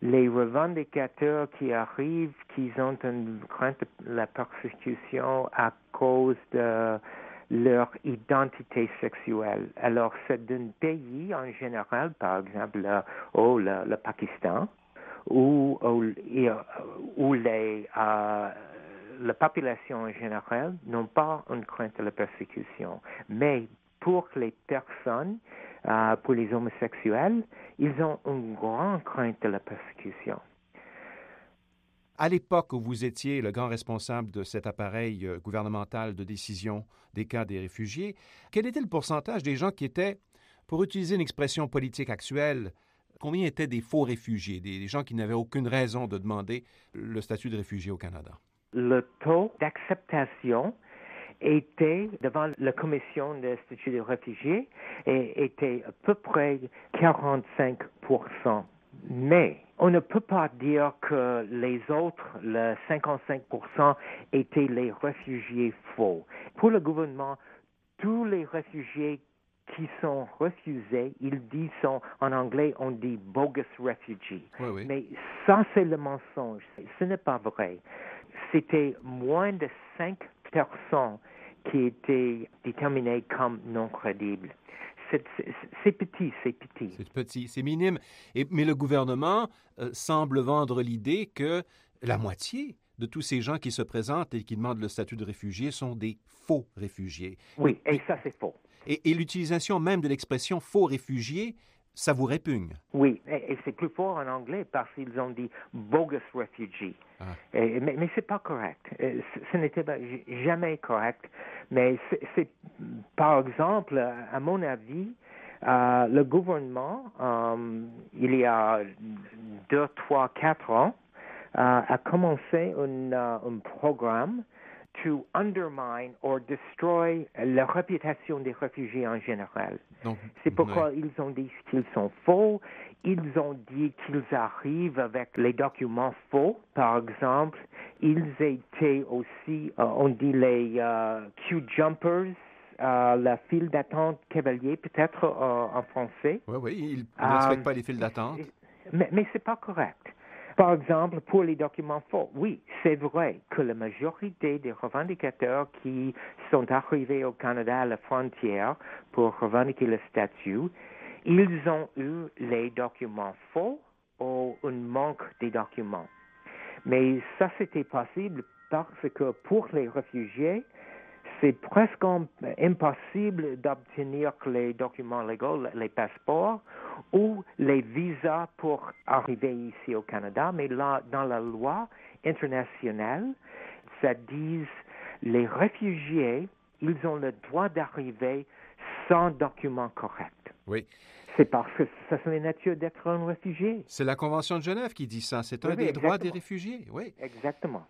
les revendicateurs qui arrivent, qui ont une crainte de la persécution à cause de leur identité sexuelle. Alors, c'est d'un pays en général, par exemple, le Pakistan, où la population en général n'ont pas une crainte de la persécution. Mais pour les personnes, pour les homosexuels, ils ont une grande crainte de la persécution. À l'époque où vous étiez le grand responsable de cet appareil gouvernemental de décision des cas des réfugiés, quel était le pourcentage des gens qui étaient, pour utiliser une expression politique actuelle, combien étaient des faux réfugiés, des gens qui n'avaient aucune raison de demander le statut de réfugié au Canada? Le taux d'acceptation était, devant la commission de statut de réfugié, était à peu près 45%. Mais on ne peut pas dire que les autres, le 55%, étaient les réfugiés faux. Pour le gouvernement, tous les réfugiés qui sont refusés, ils disent, en anglais, on dit bogus refugees. Oui. Mais ça, c'est le mensonge. Ce n'est pas vrai. C'était moins de 5% qui étaient déterminés comme non crédibles. C'est petit. C'est petit, c'est minime. Mais le gouvernement semble vendre l'idée que la moitié de tous ces gens qui se présentent et qui demandent le statut de réfugié sont des faux réfugiés. Oui, et ça, c'est faux. Et l'utilisation même de l'expression faux réfugié, ça vous répugne? Oui, et c'est plus fort en anglais parce qu'ils ont dit bogus refugee. Ah. Mais c'est pas correct. Ce n'était jamais correct. Mais c'est par exemple, à mon avis, le gouvernement, il y a 2, 3, 4 ans, a commencé un programme to undermine or destroy la réputation des réfugiés en général. Donc, c'est pourquoi ils ont dit qu'ils sont faux. Ils ont dit qu'ils arrivent avec les documents faux. Par exemple, ils étaient aussi, on dit les queue jumpers, la file d'attente cavalier, peut-être en français. Oui, ils ne respectent pas les files d'attente. Mais c'est pas correct. Par exemple, pour les documents faux, oui, c'est vrai que la majorité des revendicateurs qui sont arrivés au Canada à la frontière pour revendiquer le statut, ils ont eu les documents faux ou un manque des documents. Mais ça, c'était possible parce que pour les réfugiés, c'est presque impossible d'obtenir les documents légaux, les passeports ou les visas pour arriver ici au Canada. Mais là, dans la loi internationale, ça dit les réfugiés, ils ont le droit d'arriver sans documents corrects. Oui. C'est parce que ça, c'est la nature d'être un réfugié. C'est la Convention de Genève qui dit ça. C'est un des droits des réfugiés, oui. Exactement.